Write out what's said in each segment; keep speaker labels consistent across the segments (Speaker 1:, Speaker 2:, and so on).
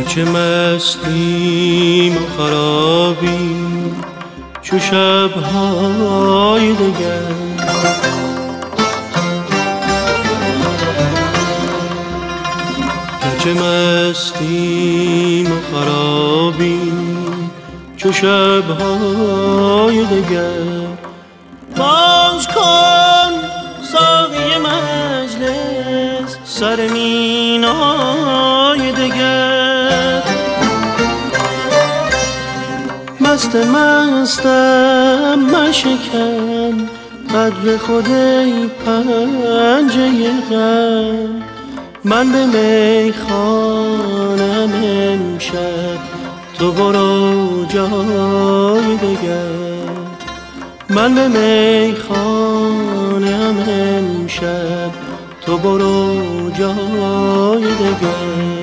Speaker 1: چه مستیم و خرابیم چو شب‌های دگر، چه مستیم و خرابیم چو شب‌های دگر. باز کن ساقی مجلس سر مینای دگر، مستم مشکن قدر خود ای پنجه غم. من به میخانم امشب تو برو جای دگر، من به میخانم امشب تو برو جای دگر.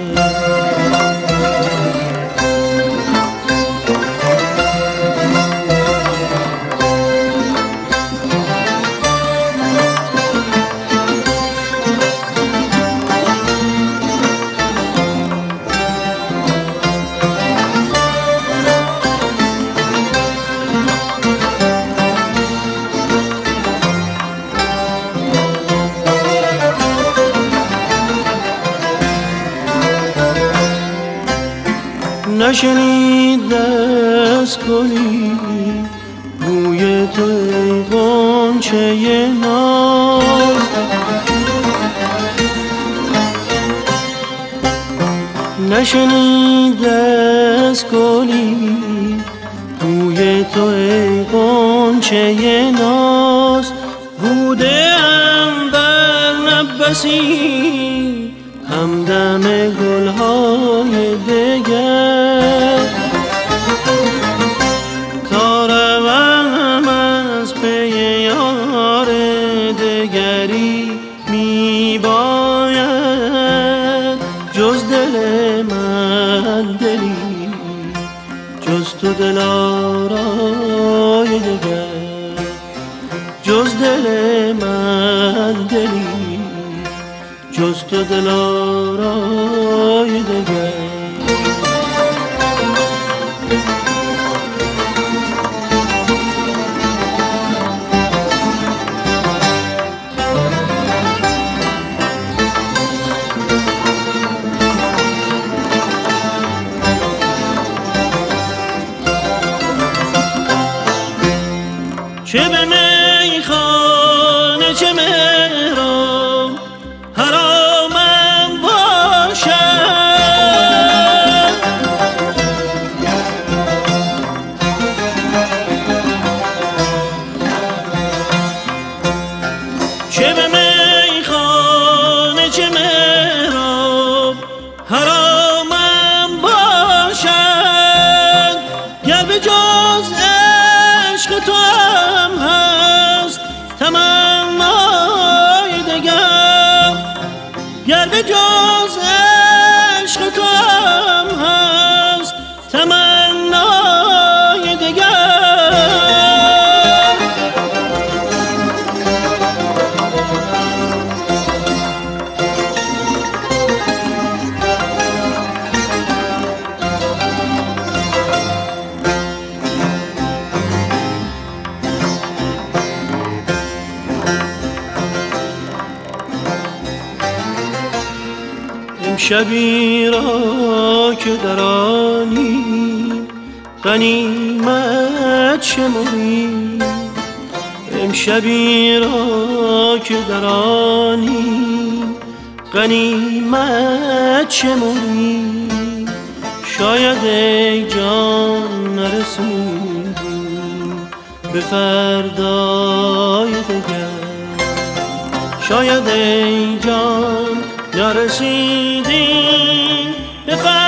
Speaker 1: نشنید دست گلی بوی تو ای غنچه ناز، نشنید دست گلی بوی تو ای غنچه ناز. بوده ام در نبسی همدم گلهای دگر، تا روم از پی یار دگری می باید جز دل من دلی، جز تو دلارای دگر، جز دل من دلی، جز تو دلارای دگر. چه به میخانه چه مهراب حرامم باشد، چه به میخانه چه مهراب حرامم باشد. گر به جز عشق تو هم هست تمنای دگر، گر به جز عشق تو هم هست تمنای دگر. شبی را که در آنیم غنیمت شمریم، امشبی را که در آنیم غنیمت شمریم. شاید ای جان نرسیدیم به فردای دگر، شاید ای جان نرسیدیم به